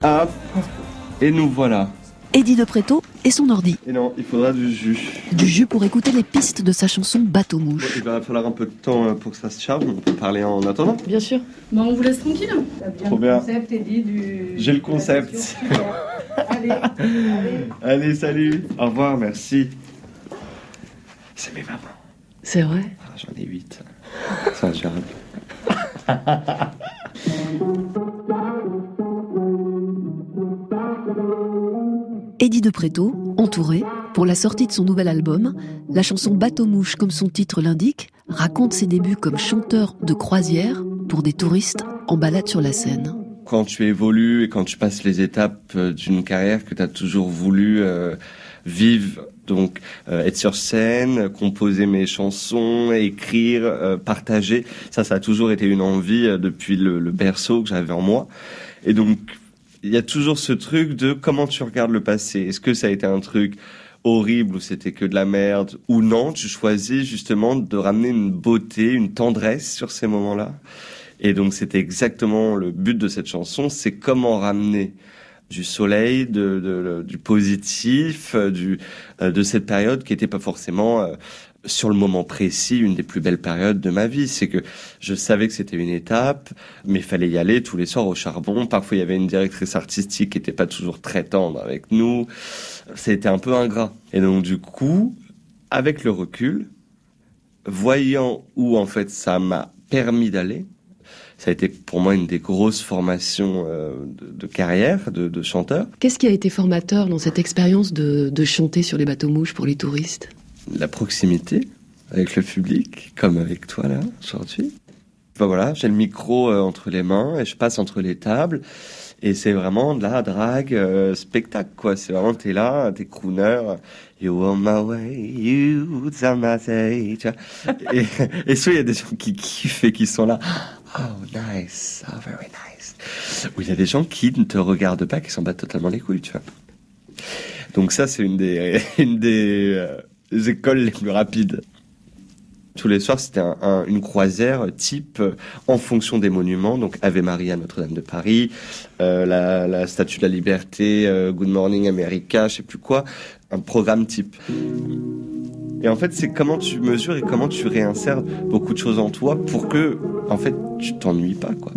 Hop, et nous voilà. Eddy de Pretto et son ordi. Et non, il faudra du jus. Du jus pour écouter les pistes de sa chanson Bateau-mouche. Bon, il va falloir un peu de temps pour que ça se charge, on peut parler en attendant. Bien sûr. Bon, on vous laisse tranquille. T'as bien Trop le bien. concept, Eddy, du... J'ai le concept. Allez. Allez, salut. Au revoir, merci. C'est mes mamans. C'est vrai. Ah, j'en ai 8. C'est ingérable. Eddy de Pretto, entouré, pour la sortie de son nouvel album, la chanson Bateau-mouche, comme son titre l'indique, raconte ses débuts comme chanteur de croisière pour des touristes en balade sur la Seine. Quand tu évolues et quand tu passes les étapes d'une carrière que tu as toujours voulu vivre, donc être sur scène, composer mes chansons, écrire, partager, ça a toujours été une envie depuis le berceau que j'avais en moi. Et donc, il y a toujours ce truc de comment tu regardes le passé. Est-ce que ça a été un truc horrible où c'était que de la merde ou non? Tu choisis justement de ramener une beauté, une tendresse sur ces moments-là. Et donc c'était exactement le but de cette chanson, c'est comment ramener du soleil, du positif, de cette période qui n'était pas forcément sur le moment précis une des plus belles périodes de ma vie. C'est que je savais que c'était une étape, mais il fallait y aller tous les soirs au charbon. Parfois il y avait une directrice artistique qui n'était pas toujours très tendre avec nous. C'était un peu ingrat. Et donc du coup, avec le recul, voyant où en fait ça m'a permis d'aller, ça a été pour moi une des grosses formations de carrière, de chanteur. Qu'est-ce qui a été formateur dans cette expérience de chanter sur les bateaux-mouches pour les touristes? La proximité avec le public, comme avec toi là, aujourd'hui. Ben voilà, j'ai le micro entre les mains et je passe entre les tables. Et c'est vraiment de la drague spectacle, quoi. C'est vraiment, t'es là, t'es crooner. You on my way, you on my way, tu vois. Et soit il y a des gens qui kiffent et qui sont là. Oh, nice. Oh, very nice. Ou il y a des gens qui ne te regardent pas, qui s'en battent totalement les couilles, tu vois. Donc ça, c'est une des écoles les plus rapides. Tous les soirs, c'était une croisière type en fonction des monuments. Donc Ave Maria, Notre-Dame de Paris, la Statue de la Liberté, Good Morning America, je sais plus quoi. Un programme type. Et en fait, c'est comment tu mesures et comment tu réinsères beaucoup de choses en toi pour que, en fait, tu t'ennuies pas, quoi.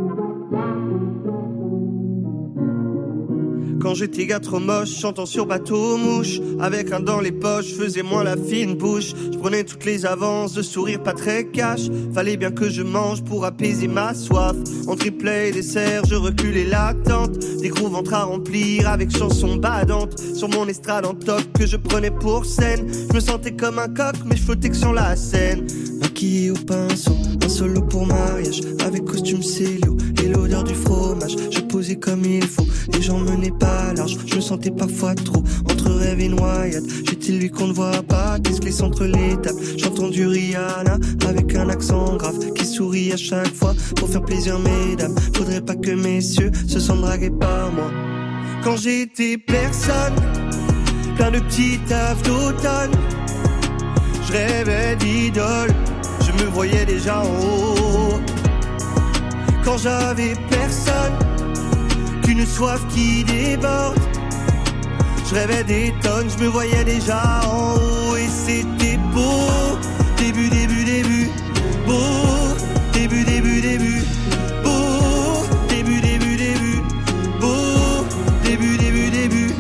Quand j'étais gars trop moche, chantant sur bateau-mouche, avec un dans les poches, faisais moins la fine bouche. Je prenais toutes les avances, de sourire pas très cash. Fallait bien que je mange pour apaiser ma soif. En triplet et dessert, je reculais l'attente. Des gros ventres à remplir avec chansons badantes. Sur mon estrade en top que je prenais pour scène. Je me sentais comme un coq, mais je flottais que sur la scène. Maquillé au pinceau, un solo pour mariage, avec costume Célio et l'odeur du fromage. Je posais comme il faut, les gens menaient pas large. Je me sentais parfois trop entre rêve et noyade. J'étais lui qu'on ne voit pas, qui se glisse entre les tables. J'entends du Rihanna avec un accent grave, qui sourit à chaque fois pour faire plaisir mesdames. Faudrait pas que messieurs se sentent dragués par moi. Quand j'étais personne, plein de petits tafs d'automne, je rêvais d'idole, je me voyais déjà en haut. Quand j'avais personne, qu'une soif qui déborde, je rêvais des tonnes, je me voyais déjà en haut. Et c'était beau, début, beau, début, beau, début, beau, début.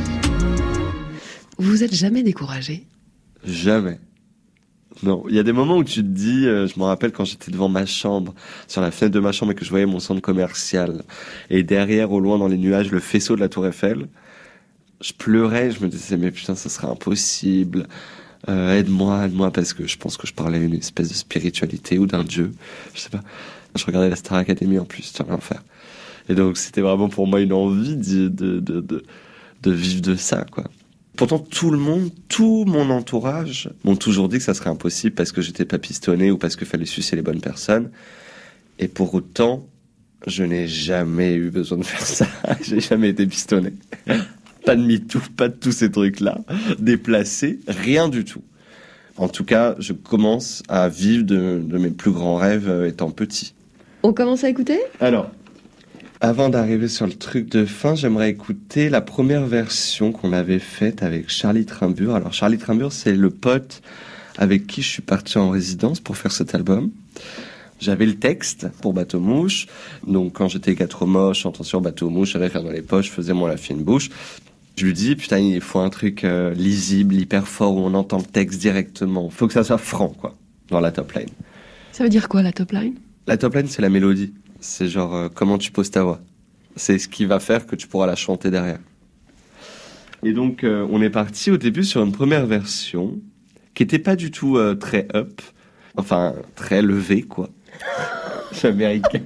Vous vous êtes jamais découragé? Jamais. Non, il y a des moments où tu te dis, je me rappelle quand j'étais devant ma chambre, sur la fenêtre de ma chambre et que je voyais mon centre commercial, et derrière, au loin, dans les nuages, le faisceau de la Tour Eiffel, je pleurais, je me disais, mais putain, ça serait impossible, aide-moi, parce que je pense que je parlais à une espèce de spiritualité ou d'un dieu, je sais pas. Je regardais la Star Academy en plus, tu vas rien faire. Et donc, c'était vraiment pour moi une envie de vivre de ça, quoi. Pourtant, tout le monde, tout mon entourage m'ont toujours dit que ça serait impossible parce que j'étais pas pistonné ou parce qu'il fallait sucer les bonnes personnes. Et pour autant, je n'ai jamais eu besoin de faire ça. J'ai jamais été pistonné. Pas de MeToo, pas de tous ces trucs-là. Déplacé, rien du tout. En tout cas, je commence à vivre de mes plus grands rêves étant petit. On commence à écouter? Alors, Avant d'arriver sur le truc de fin, j'aimerais écouter la première version qu'on avait faite avec Charlie Trimbourg. Alors Charlie Trimbourg, c'est le pote avec qui je suis parti en résidence pour faire cet album. J'avais le texte pour Bateau Mouche. Donc quand j'étais gars trop moche, chantant sur Bateau Mouche, j'avais faire dans les poches, faisais moi la fine bouche. Je lui dis, putain, il faut un truc lisible, hyper fort, où on entend le texte directement. Faut que ça soit franc, quoi, dans la top line. Ça veut dire quoi, la top line ? La top line, c'est la mélodie. C'est genre comment tu poses ta voix. C'est ce qui va faire que tu pourras la chanter derrière. Et donc, on est parti au début sur une première version qui était pas du tout très up, enfin très levée, quoi. C'est américain.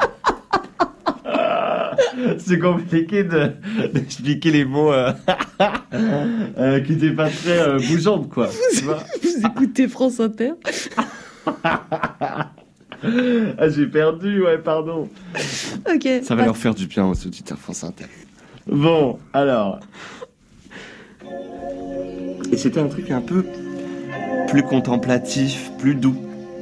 C'est compliqué d'expliquer les mots qui étaient pas très bougeantes, quoi. Vous écoutez France Inter ? Ah, j'ai perdu, ouais, pardon. Ok. Ça va leur faire du bien aux auditeurs France Inter. Bon, alors. Et c'était un truc un peu plus contemplatif, plus doux.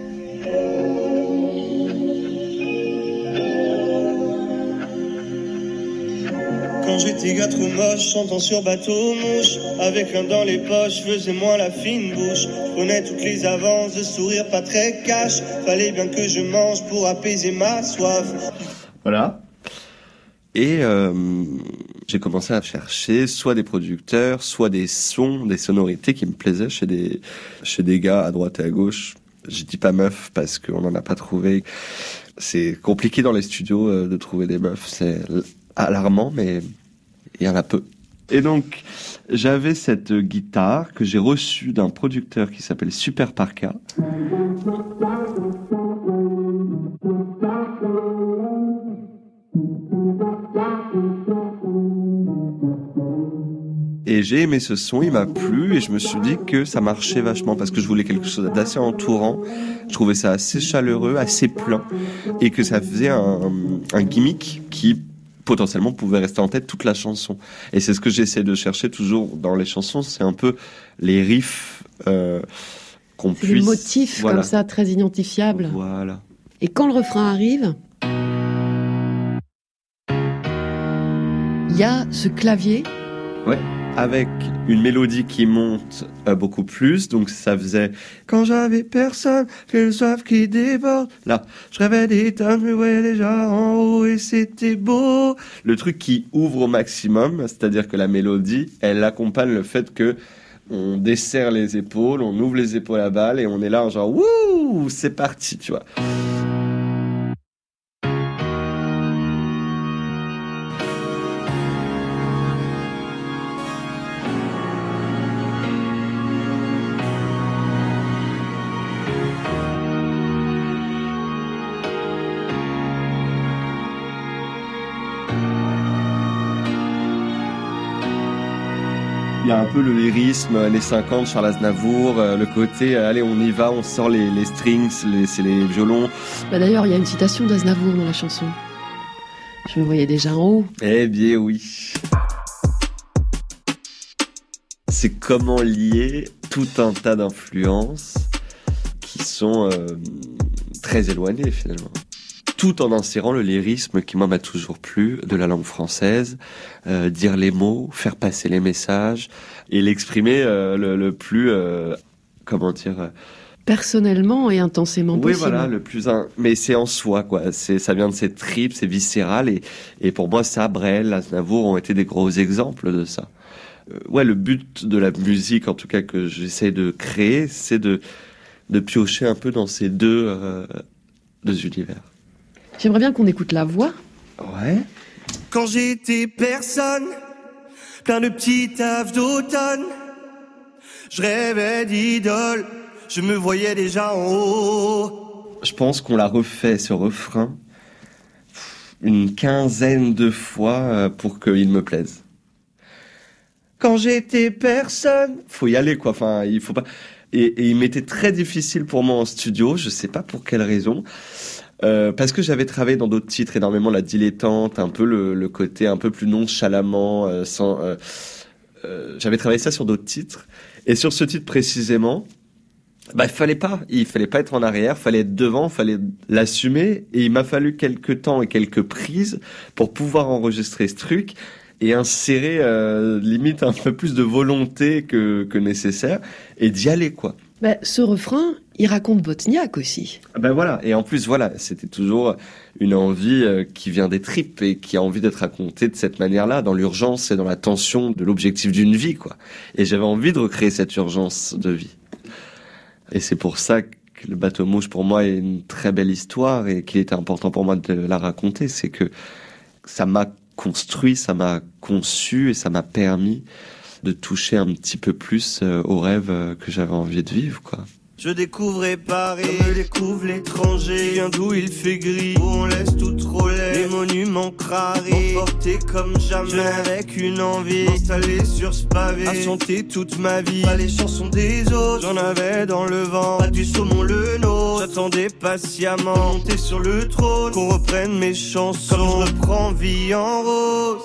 Quand j'étais gars trop moche, chantant sur Bateau Mouche, avec un dans les poches, faisais moins la fine bouche. Je prenais toutes les avances, de sourire pas très cash. Fallait bien que je mange pour apaiser ma soif. Voilà. Et j'ai commencé à chercher soit des producteurs, soit des sons, des sonorités qui me plaisaient chez des gars à droite et à gauche. Je dis pas meufs parce qu'on n'en a pas trouvé. C'est compliqué dans les studios de trouver des meufs. C'est alarmant, mais il y en a peu. Et donc, j'avais cette guitare que j'ai reçue d'un producteur qui s'appelle Super Parka. Et j'ai aimé ce son, il m'a plu et je me suis dit que ça marchait vachement parce que je voulais quelque chose d'assez entourant. Je trouvais ça assez chaleureux, assez plein et que ça faisait un gimmick qui potentiellement pouvait rester en tête toute la chanson. Et c'est ce que j'essaie de chercher toujours dans les chansons, c'est un peu les riffs qu'on puisse... Les motifs, voilà, comme ça, très identifiables. Voilà. Et quand le refrain arrive, il y a ce clavier. Ouais. Avec une mélodie qui monte beaucoup plus, donc ça faisait quand j'avais personne, qu'une soif qui déborde. Là, je rêvais des tonnes, je me voyais déjà en haut et c'était beau. Le truc qui ouvre au maximum, c'est-à-dire que la mélodie, elle accompagne le fait que on desserre les épaules, on ouvre les épaules à balle et on est là genre wouh, c'est parti, tu vois. Il y a un peu le lyrisme, années 50, Charles Aznavour, le côté, allez, on y va, on sort les strings, c'est les violons. Bah d'ailleurs, il y a une citation d'Aznavour dans la chanson. Je me voyais déjà en haut. Eh bien oui. C'est comment lier tout un tas d'influences qui sont très éloignées finalement. Tout en insérant le lyrisme qui, moi, m'a toujours plu, de la langue française, dire les mots, faire passer les messages, et l'exprimer le plus, comment dire... personnellement et intensément possible. Oui, voilà, le plus... Mais c'est en soi, quoi. Ça vient de ses tripes, c'est viscéral, et pour moi, ça, Brel, Aznavour ont été des gros exemples de ça. Ouais, le but de la musique, en tout cas, que j'essaie de créer, c'est de piocher un peu dans ces deux univers. J'aimerais bien qu'on écoute la voix. Ouais. Quand j'étais personne, plein de petits taffes d'automne, je rêvais d'idole, je me voyais déjà en haut. Je pense qu'on l'a refait, ce refrain, une quinzaine de fois pour qu'il me plaise. Quand j'étais personne, faut y aller, quoi. Enfin, il faut pas... Et il m'était très difficile pour moi en studio, je sais pas pour quelle raison. Parce que j'avais travaillé dans d'autres titres, énormément la dilettante, un peu le côté un peu plus nonchalamment, j'avais travaillé ça sur d'autres titres. Et sur ce titre précisément, Il fallait pas être en arrière, fallait être devant, fallait l'assumer, et il m'a fallu quelques temps et quelques prises pour pouvoir enregistrer ce truc et insérer limite un peu plus de volonté que nécessaire et d'y aller, quoi. Ce refrain, il raconte Bottniak aussi. Voilà, et en plus c'était toujours une envie qui vient des tripes et qui a envie d'être racontée de cette manière-là, dans l'urgence et dans la tension de l'objectif d'une vie, quoi. Et j'avais envie de recréer cette urgence de vie. Et c'est pour ça que le bateau mouche, pour moi, est une très belle histoire et qu'il était important pour moi de la raconter. C'est que ça m'a construit, ça m'a conçu et ça m'a permis de toucher un petit peu plus aux rêves que j'avais envie de vivre, quoi. Je découvrais Paris, comme découvre l'étranger. Qui vient d'où il fait gris, où on laisse tout trop laid. Les monuments crarés, emportés comme jamais. Je n'avais qu'une envie, installé sur ce pavé, à chanter toute ma vie. Pas les chansons des autres, j'en avais dans le vent. Pas du saumon le nôtre, j'attendais patiemment. Monter sur le trône, qu'on reprenne mes chansons. Comme je reprends vie en rose.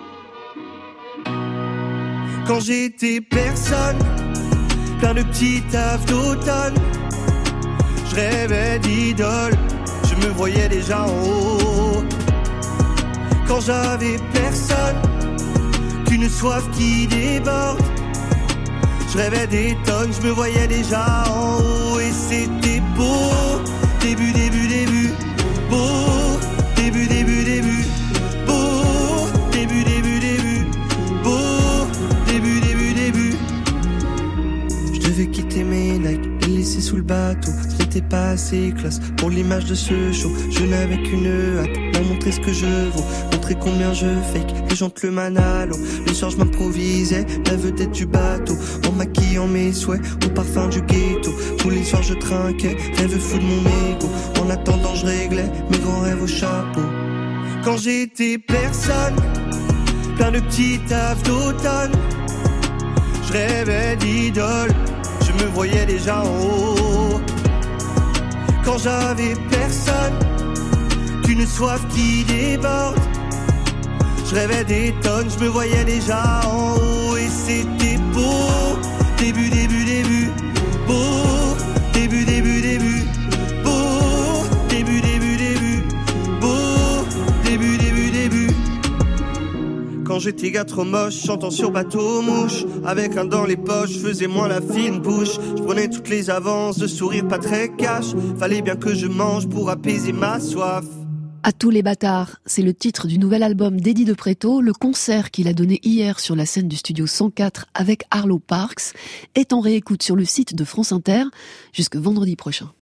Quand j'étais personne, plein de petits tafs d'automne, je rêvais d'idole, je me voyais déjà en haut. Quand j'avais personne, qu'une soif qui déborde, je rêvais des tonnes, je me voyais déjà en haut. Et c'était beau, début, beau, début, beau, début, beau, début. Je devais quitter mes Nike, les laisser sous le bateau. Ce n'était pas assez classe pour l'image de ce show. Je n'avais qu'une hâte, leur montrer ce que je vaux, montrer combien je fake, les gens te le manalo. Le soir je m'improvisais, la vedette du bateau, en maquillant mes souhaits, au parfum du ghetto. Tous les soirs je trinquais, rêve fou de mon ego. En attendant je réglais mes grands rêves au chapeau. Quand j'étais personne, plein de petits tafs d'automne, je rêvais d'idole, je me voyais déjà en haut. Quand j'avais personne, qu'une soif qui déborde, je rêvais des tonnes, je me voyais déjà en haut. Et c'était beau, début, beau, début, beau, début, beau, début. Quand j'étais gars trop moche, chantant sur bateau mouche, avec un dans les poches, je faisais moins la fine bouche. Je prenais toutes les avances, de sourire pas très cash. Fallait bien que je mange pour apaiser ma soif. À tous les bâtards, c'est le titre du nouvel album d'Eddie de Pretto. Le concert qu'il a donné hier sur la scène du studio 104 avec Arlo Parks est en réécoute sur le site de France Inter jusque vendredi prochain.